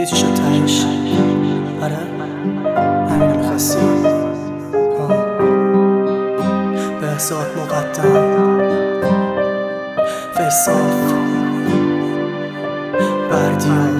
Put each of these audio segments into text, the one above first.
میدونی چی شد تهش؟ آره همینو میخواستی؟ به احساس مقدم فیصاف بردیا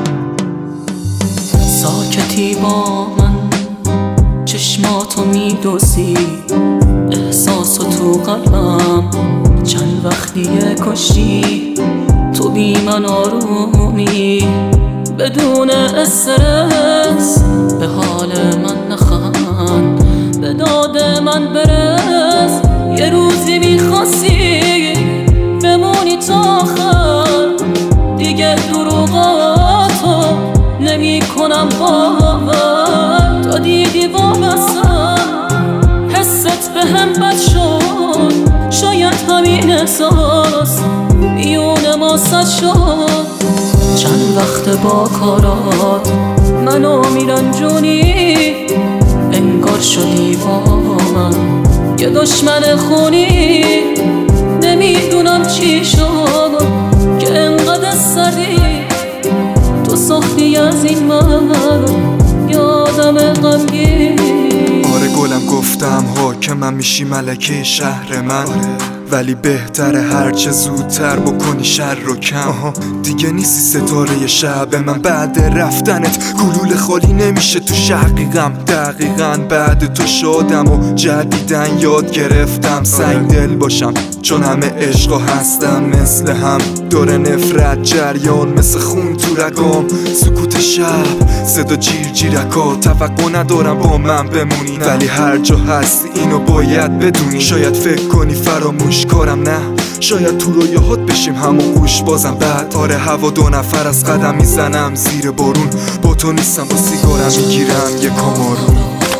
ساکتی با من چشماتو میدوزی، احساسو تو قلبم چند وقتیه کشی. تو بی من آرومی بدون استرس، به حال من نخند به داد من برس. یه روزی میخواستی بمونی تا آخر، دیگه دروغاتو نمی کنم باور. تا دیدی وابستم حست به هم بد شد، شاید همین احساس میون ما صد شد. چند وقت با کارات منو میرنجونی، انگار شدی با من یه دشمن خونی. نمیدونم چی شد که انقدر سردی تو ساختی از این من یادم غمگین. آره گلم گفتم حاکمم میشی ملکه شهر من، ولی بهتره هرچه زودتر بکنی شر رو کم. دیگه نیستی ستاره شب من، بعد رفتنت گلوله خالی نمیشه تو شقیقم. دقیقاً بعد تو شدم و جدیدن یاد گرفتم سنگ دل باشم، چون همه عشقا هستم مثل هم. دور نفرت جریان مثل خون تو رگام، سکوت شب صدا جیر جیرکا. توقع ندارم با من بمونی، ولی هر جا هستی اینو باید بدونی. شاید فکر کنی فراموش کارم، نه شاید تو رویاهات بشیم همون گوش بازم. بعد آره هوا دو نفر از قدم میزنم زیر بارون، با تو نیستم با سیگارم میگیرم یه کامارون.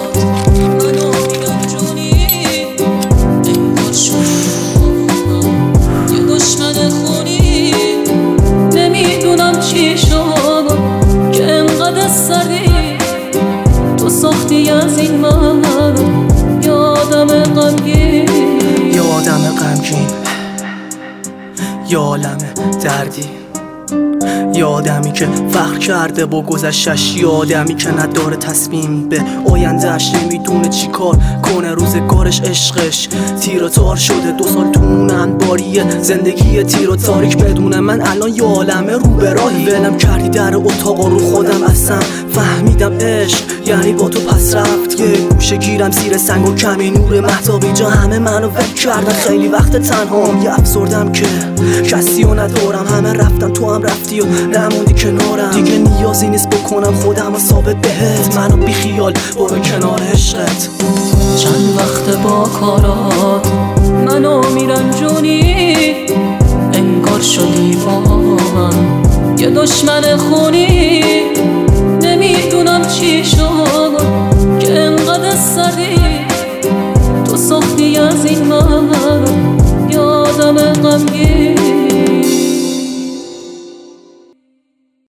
نمیدونم چی شد که انقدر سردی تو ساختی از این من یادم غمگین. یادم غمگین، یه عالم دردی، یادمی که فخر کرده با گذشتش، یادمی که نداره تصمیم به آیندهش، نمیدونه چی کار کنه روزگارش. عشقش تیر و تار شده 2 سال تو اونن باریه زندگی تیر و تاریک. بدون من الان یه عالمه رو به راهی، ولم کردی در اتاق رو خودم اصلا فهمیدم عشق یعنی با تو پس رفت. یه گوشه گیرم زیر سنگ و کمی نور مهتابی جا همه منو ول کردن. خیلی وقت تنهام یه افسردم که کسی رو ندارم، همه رفتن تو هم رفتی و نموندی کنارم. دیگه نیازی نیست بکنم خودم و ثابت بهت، منو بی خیال برو کنار عشقت. چند وقت با کارات منو میرنجونی، انگار شدی با من یه دشمن خونی. نمیدونم چی شد که انقدر سردی تو ساختی از این من یادم غمگین.